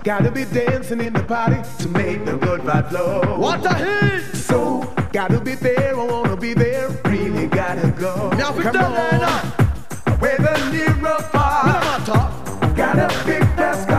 Gotta be dancing in the party to make the good vibe flow. What a hit! So, gotta be there, I wanna be there, really gotta go. Now we Come done on, that. whether near or far, We don't matter. gotta pick the sky.